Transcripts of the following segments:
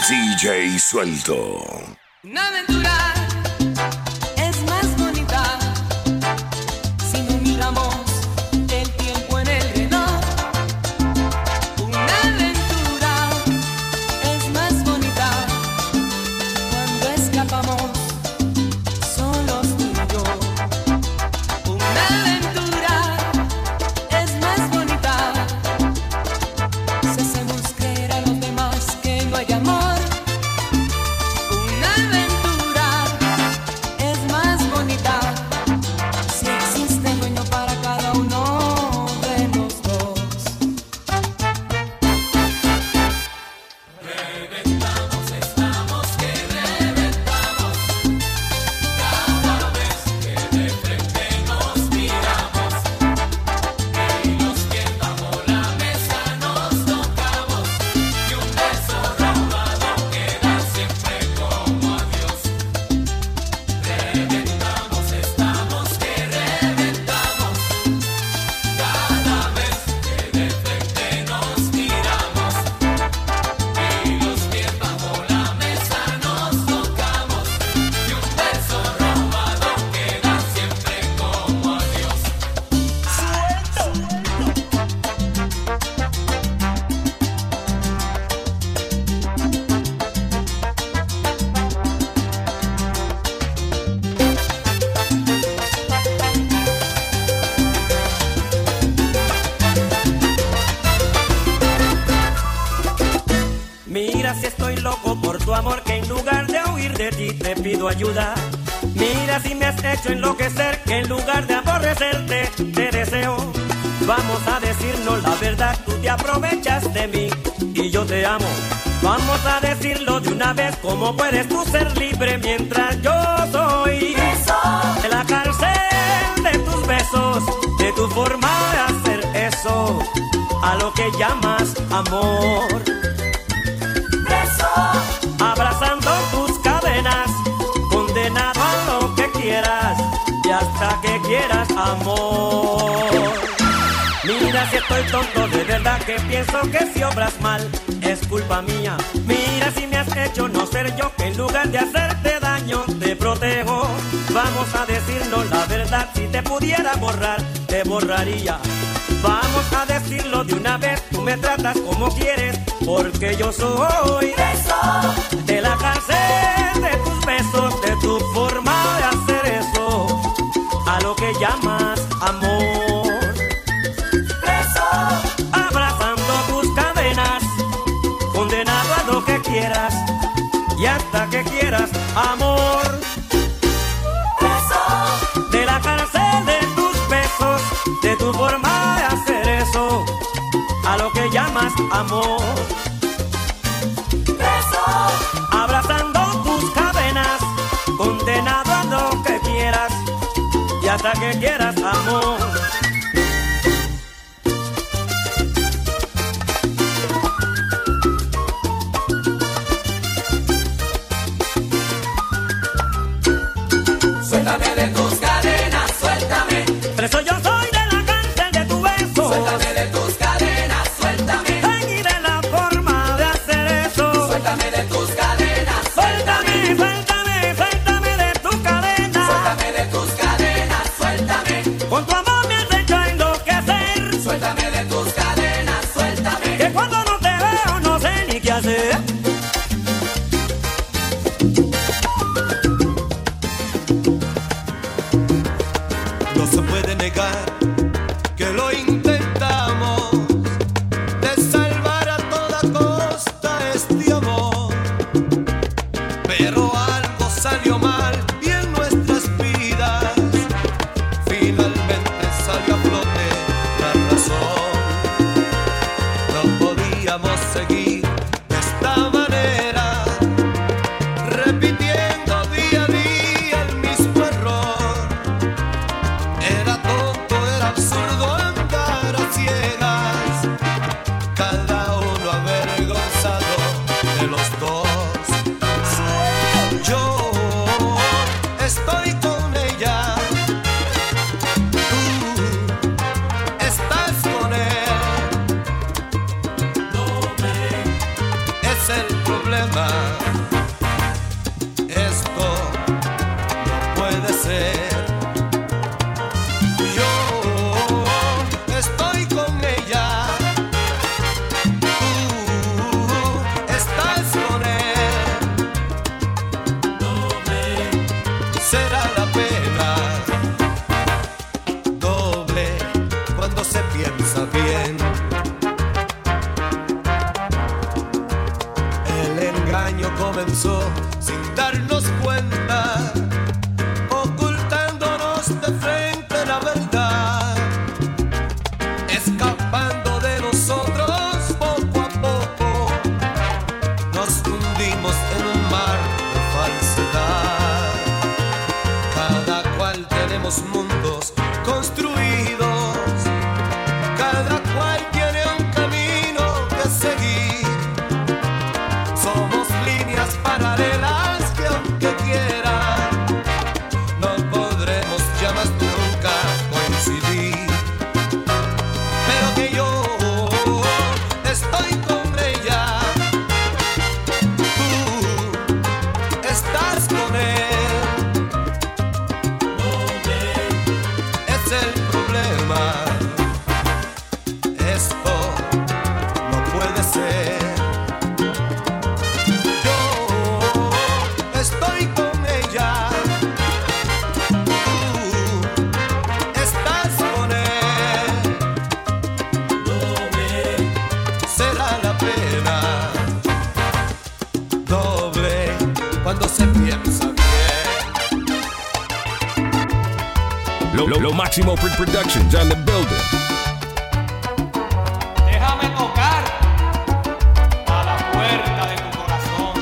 DJ Suelto. Una aventura es más bonita si no miramos el tiempo en el reloj. Una aventura es más bonita cuando escapamos solos tú y yo. Una aventura es más bonita si hacemos creer a los demás que no hay amor. Mira si estoy loco por tu amor, que en lugar de huir de ti te pido ayuda. Mira si me has hecho enloquecer, que en lugar de aborrecerte te deseo. Vamos a decirnos la verdad, tú te aprovechas de mí y yo te amo. Vamos a decirlo de una vez, ¿cómo puedes tú ser libre mientras yo soy de la cárcel de tus besos, de tu forma de hacer eso, a lo que llamas amor? Abrazando tus cadenas, condenado a lo que quieras y hasta que quieras amor. Mira si estoy tonto, de verdad que pienso que si obras mal es culpa mía. Mira si me has hecho no ser yo, que en lugar de hacerte daño te protejo. Vamos a decirnos la verdad, si te pudiera borrar, te borraría. Vamos a decirlo de una vez, tú me tratas como quieres, porque yo soy de la cárcel de tus besos, de tu forma de hacer eso, a lo que llamas amor. Abrazando tus cadenas, condenado a lo que quieras y hasta que quieras amor. De la cárcel de tus besos, de tu forma de hacer eso, a lo que llamas amor. Abrazando tus cadenas, condenado a lo que quieras y hasta que quieras amor. Suéltame de tus cadenas, suéltame. Preso yo soy de la cárcel de tu beso. Suéltame de tus cadenas, suéltame. Y de la forma de hacer eso. Suéltame de tus cadenas, Suéltame, suéltame, suéltame de tu cadena. suéltame de tus cadenas, suéltame. Con tu amor me has hecho enloquecer. Suéltame de tus cadenas, suéltame. Que cuando no te veo no sé ni qué hacer. No se puede negar que lo intentamos, de salvar a toda costa este amor, pero algo salió mal y en nuestras vidas finalmente salió a flote la razón. No podíamos seguir de esta manera, repitiendo día a día el mismo error. Era tonto, era absurdo andar a ciegas, cada uno avergonzado de los dos. Yo estoy con ella, tú estás con él. Es el problema. comenzó sin darnos cuenta, ocultándonos de frente la verdad, escapando de nosotros poco a poco, nos hundimos en un mar de falsedad. Cada cual tenemos mundos construidos, cada cual tiene un camino que seguir. Somos líneas paralelas que aunque quieran, no podremos jamás nunca coincidir. Pero que yo estoy con ella, tú estás con él. Es el problema. Esto no puede ser. Yo estoy con ella, tú estás con él. Será la pena doble cuando se piensa bien. Lo Máximo Productions on the building. Déjame tocar a la puerta de tu corazón.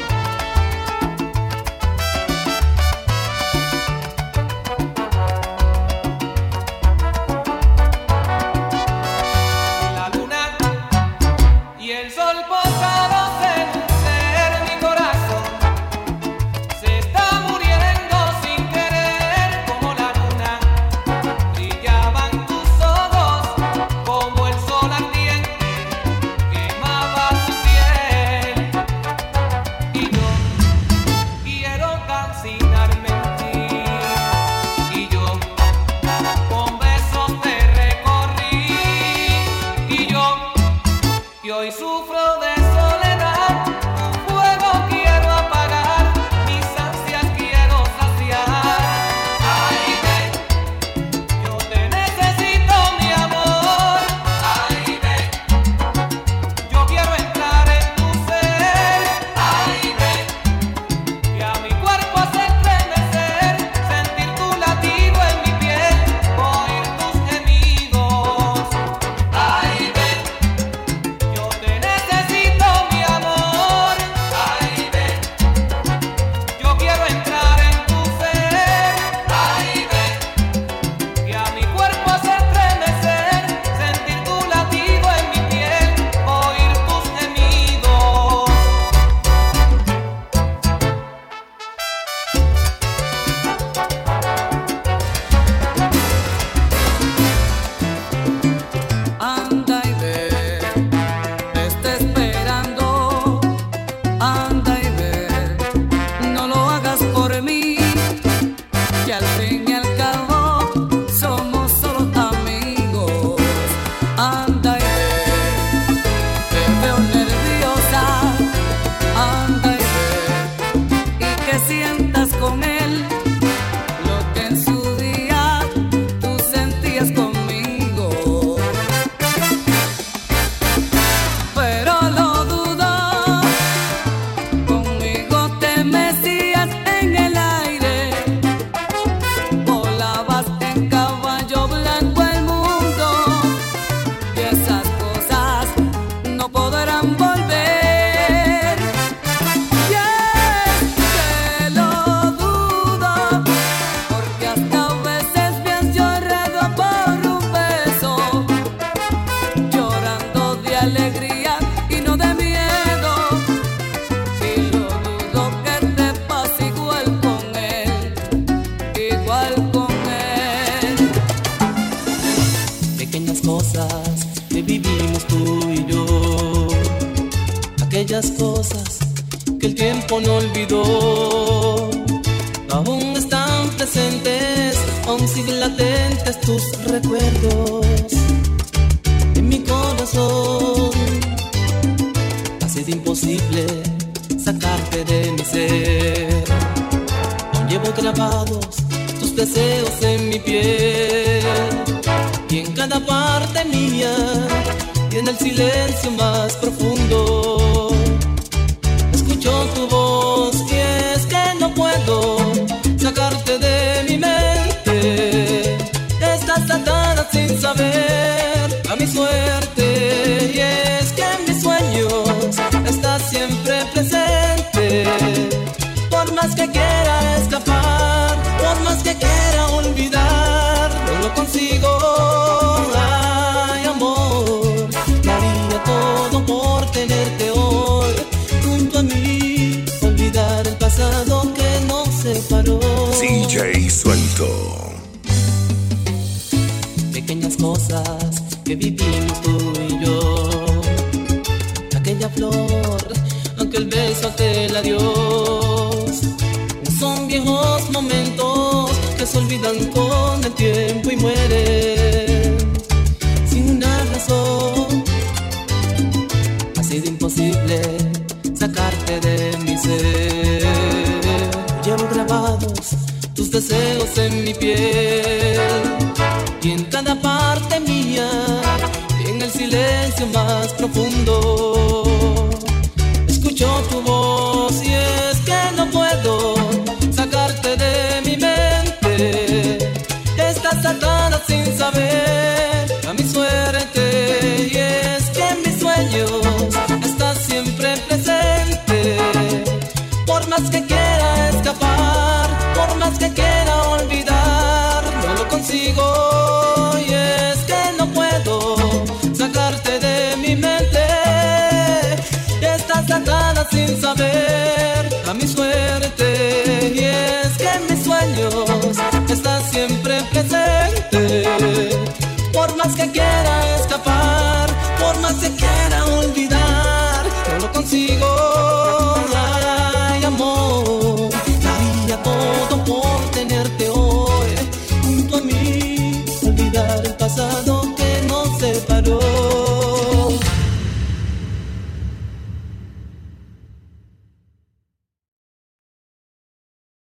La luna y el sol posados en un ser, mi corazón se está muriendo sin querer. Como la luna brillaban tus ojos, como el sol ardiente quemaba tu piel. Y yo quiero calcinarme en ti, y yo con besos te recorrí, y yo que hoy sufro de soledad, un fuego quiero apagar, mis ansias quiero saciar. Ay, ven, yo te necesito, mi amor. Ay, ven, yo quiero entrar en tu ser. Ay, ven, que a mi cuerpo hace estremecer, sentir tu latido en mi piel, oír tus gemidos. Ay, ven, yo te necesito, mi amor. Ay, ven, yo quiero entrar en tu ser. Ay, ven, que a mi cuerpo hace estremecer, sentir tu latido en mi piel, oír tus gemidos. Anda y ve, te está esperando. Anda y ve, no lo hagas por mí, que al fin y al cabo somos solo amigos. Anda y ve, te veo nerviosa. Anda y ve, y que sientas con él lo que en su día tú sentías conmigo. Pero lo dudo, conmigo te mecías en el aire, volabas en caballo blanco el mundo, y esas cosas no podrán volver. Y es que lo dudo, porque hasta a veces pienso llorado por un beso, llorando de alegría y no de miedo. Y lo dudo que te pase igual con él, igual con él. Pequeñas cosas que vivimos tú y yo, aquellas cosas que el tiempo no olvidó, aún están presentes, aún siguen latentes tus recuerdos en mi corazón. Ha sido imposible sacarte de mi ser, aún llevo grabados tus deseos en mi piel, y en cada parte mía y en el silencio más profundo escucho tu voz. suerte, y es que en mis sueños estás siempre presente. Por más que quiera escapar, por más que quiera olvidar, no lo consigo. Ay, amor, daría todo por tenerte hoy junto a mí, olvidar el pasado que nos separó. DJ Suelto. Pequeñas cosas que vivimos tú y yo, aquella flor, aquel beso, aquel adiós, no son viejos momentos que se olvidan con el tiempo y mueren sin una razón. Ha sido imposible sacarte de mi ser. Llevo grabados tus deseos en mi piel y en cada parte mía, y en el silencio más profundo escucho tu voz, y es que no puedo sacarte de mi mente. Estás atada sin saber a mi suerte, y es que en mis sueños estás siempre presente. Por más que quiera escapar, por más que quiera olvidar, no lo consigo, y es que no puedo sacarte de mi mente. Estás atada sin saber a mi suerte, y es que en mis sueños estás siempre presente. Por más que quiera escapar, por más que quiera olvidar,